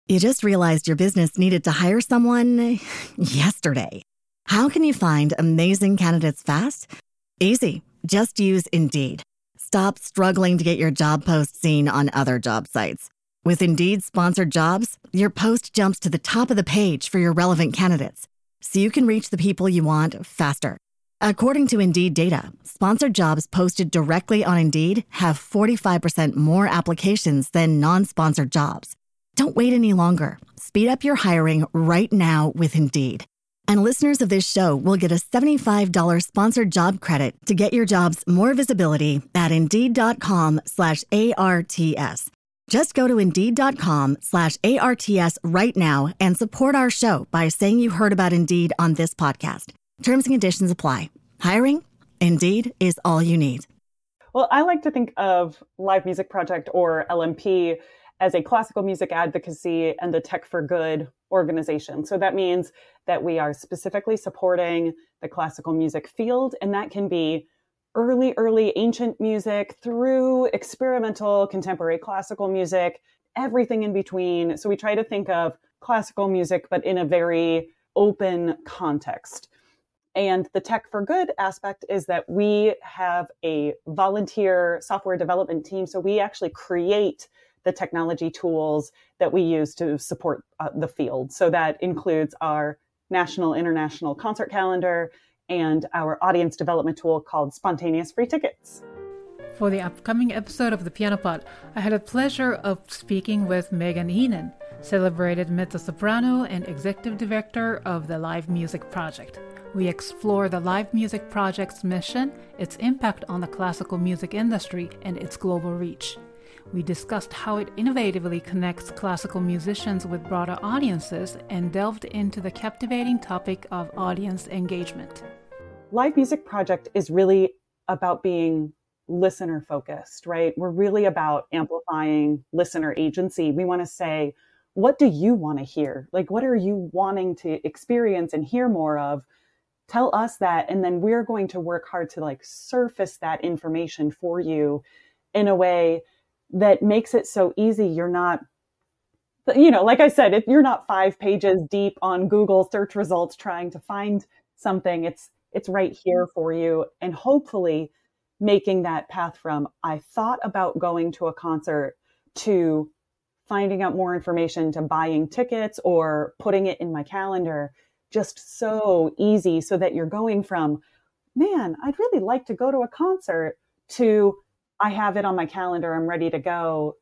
You just realized your business needed to hire someone yesterday. How can you find amazing candidates fast? Easy. Just use Indeed. Stop struggling to get your job post seen on other job sites. With Indeed sponsored jobs, your post jumps to the top of the page for your relevant candidates, so you can reach the people you want faster. According to Indeed data, sponsored jobs posted directly on Indeed have 45% more applications than non-sponsored jobs. Don't wait any longer. Speed up your hiring right now with Indeed. And listeners of this show will get a $75 sponsored job credit to get your jobs more visibility at Indeed.com/ARTS. Just go to Indeed.com/ARTS right now and support our show by saying you heard about Indeed on this podcast. Terms and conditions apply. Hiring? Indeed is all you need. Well, I like to think of Live Music Project, or LMP, as a classical music advocacy and the Tech for Good organization. So that means that we are specifically supporting the classical music field, and that can be early ancient music through experimental contemporary classical music, everything in between. So we try to think of classical music, but in a very open context. And the Tech for Good aspect is that we have a volunteer software development team. So we actually create the technology tools that we use to support the field. So that includes our national, international concert calendar and our audience development tool called Spontaneous Free Tickets. For the upcoming episode of The Piano Pod, I had the pleasure of speaking with Megan Heenan, celebrated mezzo-soprano and executive director of the Live Music Project. We explore the Live Music Project's mission, its impact on the classical music industry, and its global reach. We discussed how it innovatively connects classical musicians with broader audiences and delved into the captivating topic of audience engagement. Live Music Project is really about being listener focused, right? We're really about amplifying listener agency. We want to say, what do you want to hear? Like, what are you wanting to experience and hear more of? Tell us that, and then we're going to work hard to surface that information for you in a way that makes it so easy. You're not, like I said, if you're not 5 pages deep on Google search results trying to find something, it's right here for you. And hopefully making that path from, I thought about going to a concert, to finding out more information, to buying tickets or putting it in my calendar, just so easy, so that you're going from, man, I'd really like to go to a concert, to I have it on my calendar, I'm ready to go,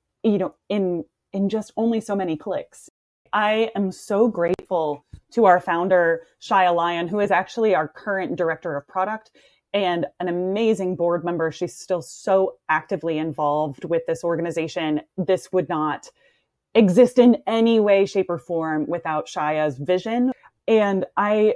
in just only so many clicks. I am so grateful to our founder, Shia Lyon, who is actually our current director of product and an amazing board member. She's still so actively involved with this organization. This would not exist in any way, shape, or form without Shia's vision. And I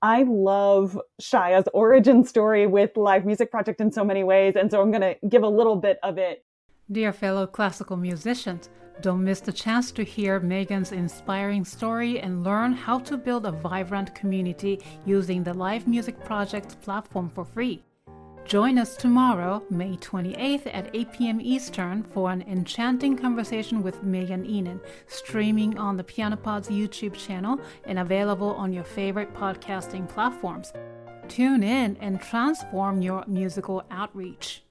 love Shia's origin story with Live Music Project in so many ways. And so I'm going to give a little bit of it. Dear fellow classical musicians, don't miss the chance to hear Megan's inspiring story and learn how to build a vibrant community using the Live Music Project's platform for free. Join us tomorrow, May 28th at 8 p.m. Eastern for an enchanting conversation with Megan Heenan, streaming on the Piano Pod's YouTube channel and available on your favorite podcasting platforms. Tune in and transform your musical outreach.